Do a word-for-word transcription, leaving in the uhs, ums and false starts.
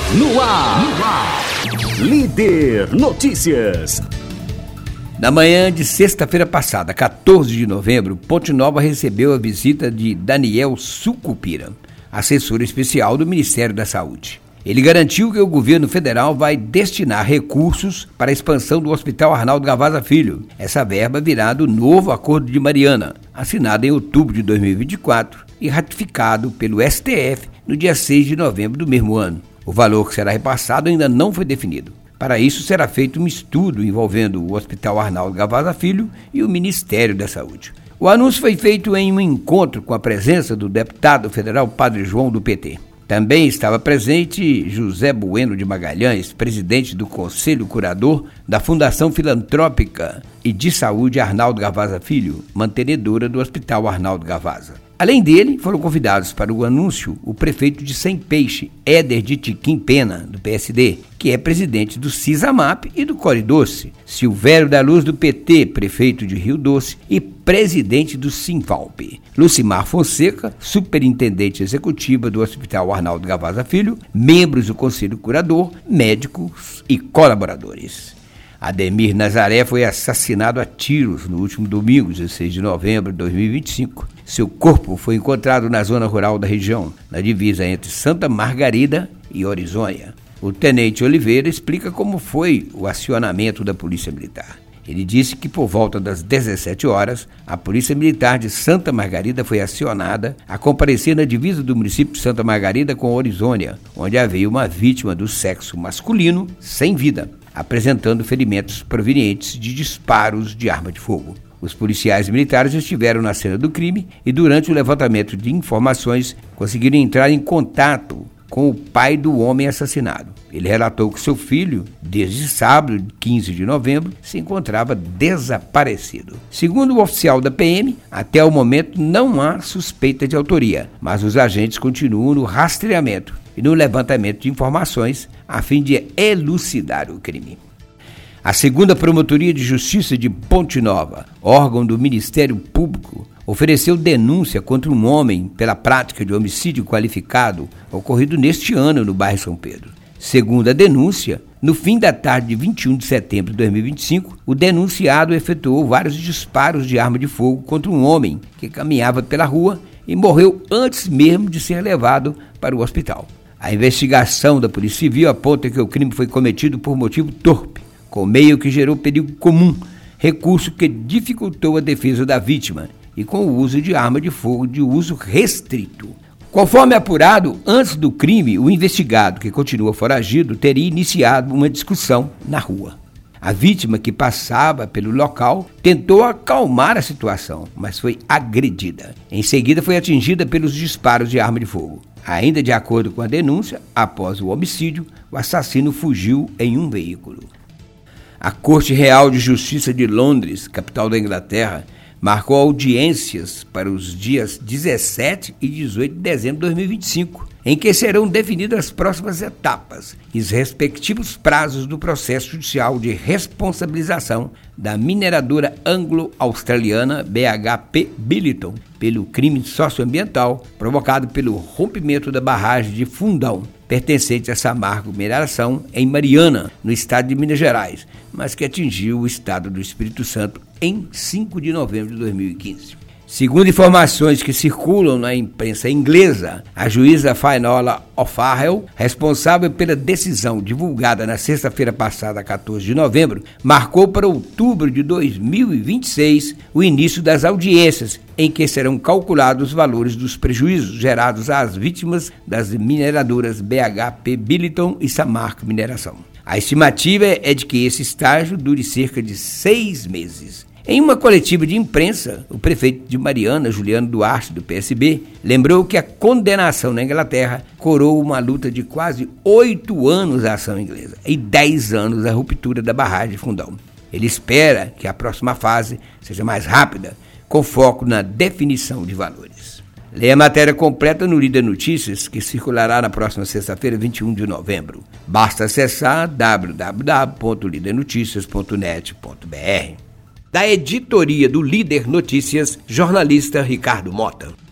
No ar, no ar, Líder Notícias. Na manhã de sexta-feira passada, quatorze de novembro, Ponte Nova recebeu a visita de Daniel Sucupira, assessor especial do Ministério da Saúde. Ele garantiu que o governo federal vai destinar recursos para a expansão do Hospital Arnaldo Gavazza Filho. Essa verba virá do novo Acordo de Mariana, assinado em outubro de dois mil e vinte e quatro e ratificado pelo S T F no dia seis de novembro do mesmo ano. O valor que será repassado ainda não foi definido. Para isso, será feito um estudo envolvendo o Hospital Arnaldo Gavazza Filho e o Ministério da Saúde. O anúncio foi feito em um encontro com a presença do deputado federal Padre João do P T. Também estava presente José Bueno de Magalhães, presidente do Conselho Curador da Fundação Filantrópica e de Saúde Arnaldo Gavazza Filho, mantenedora do Hospital Arnaldo Gavazza. Além dele, foram convidados para o anúncio o prefeito de Sem Peixe, Éder de Tiquim Pena, do P S D, que é presidente do CISAMAP e do Core Doce, Silvério da Luz do P T, prefeito de Rio Doce e presidente do Sinvalp, Lucimar Fonseca, superintendente executiva do Hospital Arnaldo Gavazza Filho, membros do Conselho Curador, médicos e colaboradores. Ademir Nazaré foi assassinado a tiros no último domingo, dezesseis de novembro de dois mil e vinte e cinco. Seu corpo foi encontrado na zona rural da região, na divisa entre Santa Margarida e Orizônia. O tenente Oliveira explica como foi o acionamento da Polícia Militar. Ele disse que por volta das dezessete horas, a Polícia Militar de Santa Margarida foi acionada a comparecer na divisa do município de Santa Margarida com Orizônia, onde havia uma vítima do sexo masculino sem vida, apresentando ferimentos provenientes de disparos de arma de fogo. Os policiais militares estiveram na cena do crime e, durante o levantamento de informações, conseguiram entrar em contato com o pai do homem assassinado. Ele relatou que seu filho, desde sábado, quinze de novembro, se encontrava desaparecido. Segundo o oficial da P M, até o momento não há suspeita de autoria, mas os agentes continuam no rastreamento e no levantamento de informações a fim de elucidar o crime. A segunda Promotoria de Justiça de Ponte Nova, órgão do Ministério Público, ofereceu denúncia contra um homem pela prática de homicídio qualificado ocorrido neste ano no bairro São Pedro. Segundo a denúncia, no fim da tarde de vinte e um de setembro de dois mil e vinte e cinco, o denunciado efetuou vários disparos de arma de fogo contra um homem que caminhava pela rua e morreu antes mesmo de ser levado para o hospital. A investigação da Polícia Civil aponta que o crime foi cometido por motivo torpe, com meio que gerou perigo comum, recurso que dificultou a defesa da vítima e com o uso de arma de fogo de uso restrito. Conforme apurado, antes do crime, o investigado, que continua foragido, teria iniciado uma discussão na rua. A vítima, que passava pelo local, tentou acalmar a situação, mas foi agredida. Em seguida, foi atingida pelos disparos de arma de fogo. Ainda de acordo com a denúncia, após o homicídio, o assassino fugiu em um veículo. A Corte Real de Justiça de Londres, capital da Inglaterra, marcou audiências para os dias dezessete e dezoito de dezembro de dois mil e vinte e cinco, em que serão definidas as próximas etapas e os respectivos prazos do processo judicial de responsabilização da mineradora anglo-australiana B H P Billiton pelo crime socioambiental provocado pelo rompimento da barragem de Fundão, pertencente a Samarco Mineração, em Mariana, no estado de Minas Gerais, mas que atingiu o estado do Espírito Santo em cinco de novembro de dois mil e quinze. Segundo informações que circulam na imprensa inglesa, a juíza Finola O'Farrell, responsável pela decisão divulgada na sexta-feira passada, quatorze de novembro, marcou para outubro de dois mil e vinte e seis o início das audiências, em que serão calculados os valores dos prejuízos gerados às vítimas das mineradoras B H P Billiton e Samarco Mineração. A estimativa é de que esse estágio dure cerca de seis meses. Em uma coletiva de imprensa, o prefeito de Mariana, Juliano Duarte, do P S B, lembrou que a condenação na Inglaterra coroou uma luta de quase oito anos à ação inglesa e dez anos à ruptura da barragem de Fundão. Ele espera que a próxima fase seja mais rápida, com foco na definição de valores. Leia a matéria completa no Líder Notícias, que circulará na próxima sexta-feira, vinte e um de novembro. Basta acessar w w w ponto líder notícias ponto net ponto b r. Da editoria do Líder Notícias, jornalista Ricardo Mota.